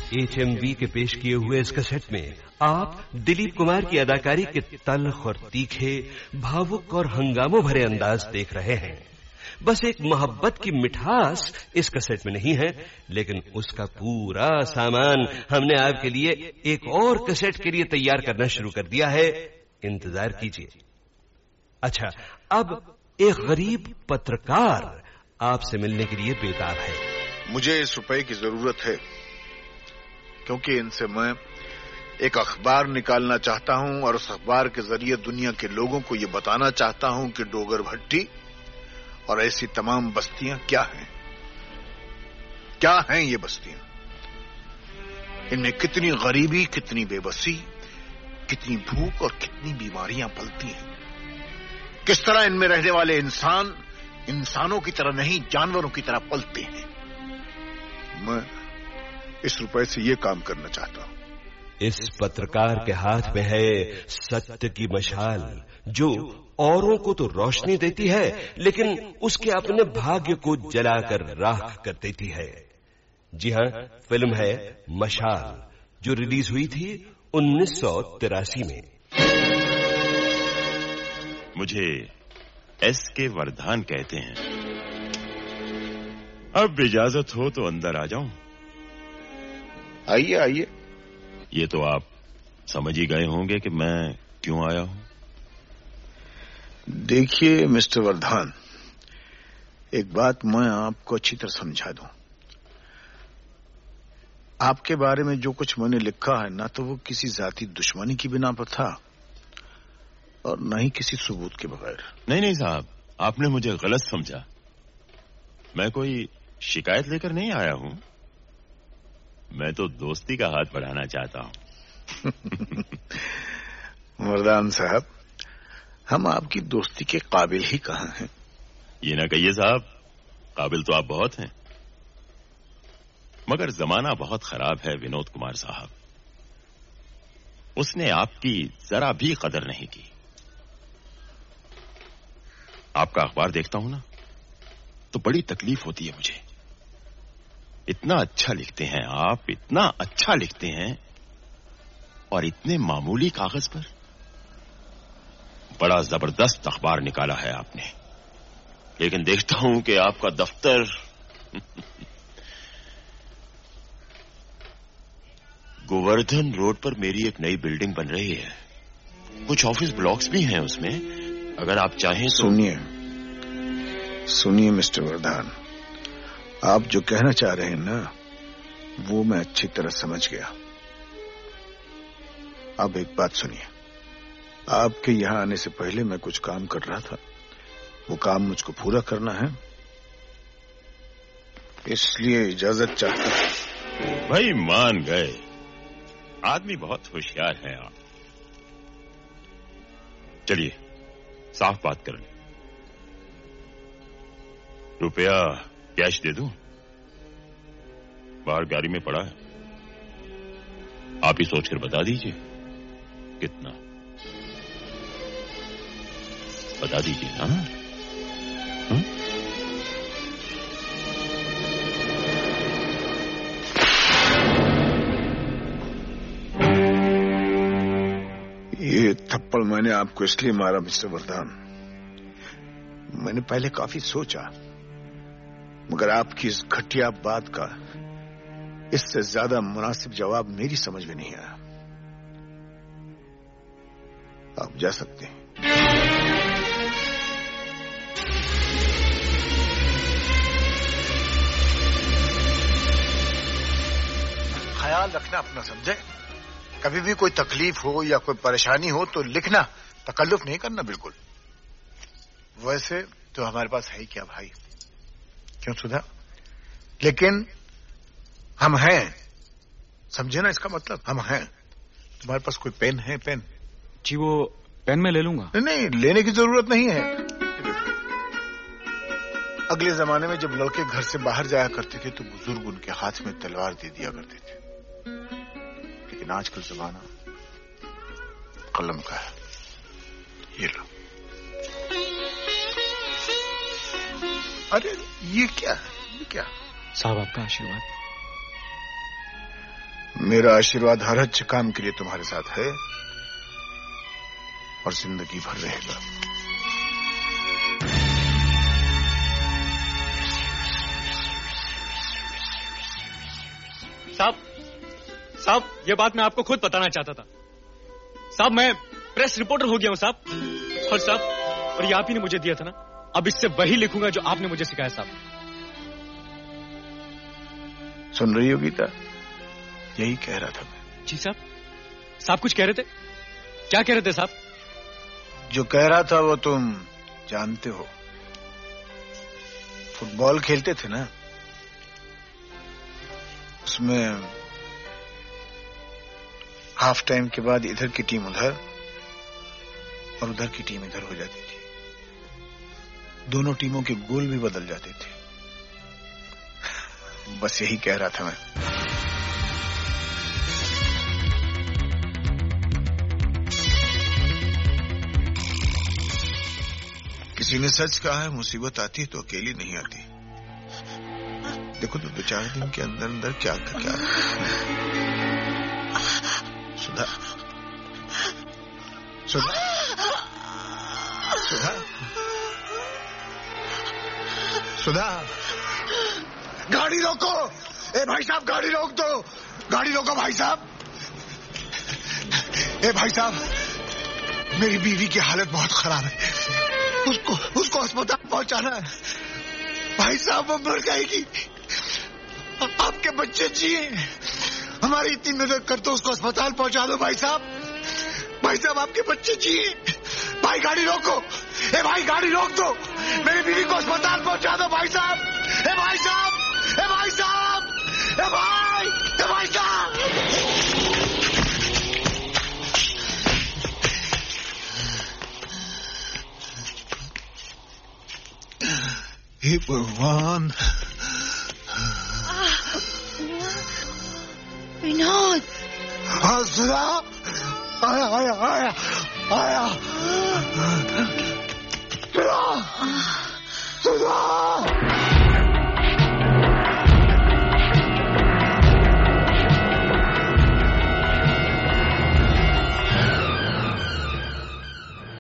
HMV के पेश किए हुए इस कैसेट में आप दिलीप कुमार की अदाकारी के तल्ख और तीखे, भावुक और हंगामों भरे अंदाज देख रहे हैं। बस एक मोहब्बत की मिठास इस कैसेट में नहीं है, लेकिन उसका पूरा सामान हमने आपके लिए एक और कैसेट के लिए तैयार करना शुरू कर दिया है। इंतजार कीजिए। अच्छा, अब एक गरीब पत्रकार आपसे मिलने के लिए बेताब है। मुझे इस रुपए की जरूरत है, क्योंकि इनसे मैं एक अखबार निकालना चाहता हूं और उस अखबार के जरिए दुनिया के लोगों को यह बताना चाहता हूं कि डोगर भट्टी और ऐसी तमाम बस्तियां क्या हैं। क्या हैं ये बस्तियां? इनमें कितनी गरीबी, कितनी बेबसी, कितनी भूख और कितनी बीमारियां पलती हैं। किस तरह इनमें रहने वाले इंसान इंसानों की तरह नहीं, जानवरों की तरह पलते हैं। मैं इस रुपए से ये काम करना चाहता हूं। इस पत्रकार के हाथ में है सत्य की मशाल, जो औरों को तो रोशनी देती है, लेकिन उसके अपने भाग्य को जलाकर राख कर देती है। जी हां, फिल्म है मशाल, जो रिलीज हुई थी 1983 में। मुझे SK वर्धान कहते हैं। अब इजाजत हो तो अंदर आ जाऊं? आइए आइए। ये तो आप समझ ही गए होंगे कि मैं क्यों आया हूं। देखिए मिस्टर वर्धान, एक बात मैं आपको अच्छी तरह समझा दूं। आपके बारे में जो कुछ मैंने लिखा है ना, तो वो किसी जाती दुश्मनी की बिना पर था और न ही किसी सबूत के बगैर। नहीं साहब, आपने मुझे गलत समझा। मैं कोई शिकायत लेकर नहीं आया हूं। मैं तो दोस्ती का हाथ बढ़ाना चाहता हूं। वर्धान साहब, हम आपकी दोस्ती के काबिल ही कहां हैं। ये ना कहिए साहब, काबिल तो आप बहुत हैं, मगर जमाना बहुत खराब है विनोद कुमार साहब। उसने आपकी जरा भी कदर नहीं की। आपका अखबार देखता हूं ना, तो बड़ी तकलीफ होती है मुझे। इतना अच्छा लिखते हैं आप, इतना अच्छा लिखते हैं, और इतने मामूली कागज पर बड़ा जबरदस्त अखबार निकाला है आपने। लेकिन देखता हूं कि आपका दफ्तर गोवर्धन रोड पर मेरी एक नई बिल्डिंग बन रही है। कुछ ऑफिस ब्लॉक्स भी हैं उसमें। अगर आप चाहें तो। सुनिए मिस्टर वर्धान, आप जो कहना चाह रहे हैं ना, वो मैं अच्छी तरह समझ गया। अब एक बात सुनिए, आपके यहां आने से पहले मैं कुछ काम कर रहा था। वो काम मुझको पूरा करना है, इसलिए इजाजत चाहता हूं। भाई मान गए, आदमी बहुत होशियार है आप। चलिए साफ बात कर लें। रुपया कैश दे दूं? बाहर गाड़ी में पड़ा है, आप ही सोचकर बता दीजिए कितना। बता दीजिए ना। ये थप्पड़ मैंने आपको इसलिए मारा मिस्टर वर्धान, मैंने पहले काफी सोचा, मगर आपकी इस घटिया बात का इससे ज्यादा मुनासिब जवाब मेरी समझ में नहीं आया। आप जा सकते हैं। ख्याल रखना अपना, समझे? कभी भी कोई तकलीफ हो या कोई परेशानी हो तो लिखना, तकल्लुफ नहीं करना बिल्कुल। वैसे तो हमारे पास है ही क्या भाई, क्यों सुधा? लेकिन हम हैं, समझे ना इसका मतलब? हम हैं। तुम्हारे पास कोई पेन है? पेन? जी वो पेन मैं ले लूंगा। नहीं, लेने की जरूरत नहीं है। अगले जमाने में जब लड़के घर से बाहर जाया करते थे तो बुजुर्ग उनके हाथ में तलवार दे दिया करते थे, लेकिन आजकल जमाना कलम का है। ये लो। अरे ये क्या है? ये क्या? साहब आपका आशीर्वाद। मेरा आशीर्वाद हर अच्छे काम के लिए तुम्हारे साथ है और जिंदगी भर रहेगा। साहब, ये बात मैं आपको खुद बताना चाहता था। साहब, मैं प्रेस रिपोर्टर हो गया हूं साहब। और साहब, और ये आप ही ने मुझे दिया था ना, अब इससे वही लिखूंगा जो आपने मुझे सिखाया साहब। सुन रही हो गीता? यही कह रहा था मैं। जी साहब। साहब कुछ कह रहे थे? क्या कह रहे थे साहब? जो कह रहा था वो तुम जानते हो। फुटबॉल खेलते थे ना, उसमें हाफ टाइम के बाद इधर की टीम उधर और उधर की टीम इधर हो जाती थी। दोनों टीमों के गोल भी बदल जाते थे। बस यही कह रहा था मैं। किसी ने सच कहा है, मुसीबत आती है तो अकेली नहीं आती। देखो तो 2-4 दिन के अंदर अंदर क्या सुधा, सुधा, सुधा, सुधा, गाड़ी रोको! ए भाई साहब, गाड़ी रोक दो! गाड़ी रोको भाई साहब! ए भाई साहब, मेरी बीवी की हालत बहुत खराब है। उसको अस्पताल पहुंचाना है। भाई साहब, वो मर जाएगी। आपके बच्चे जिए, हमारी इतनी मदद कर दो, उसको अस्पताल पहुंचा दो भाई साहब। भाई साहब, आपके बच्चे जिए। भाई गाड़ी रोको! ए भाई, गाड़ी रोक दो! मेरी बीवी को अस्पताल पहुंचा दो भाई साहब! ए भाई साहब! ए भाई साहब! ए भाई! ए भाई साहब! हे भगवान! विनोद! हाँ सुधा, आया आया आया आया। सुधा, सुधा।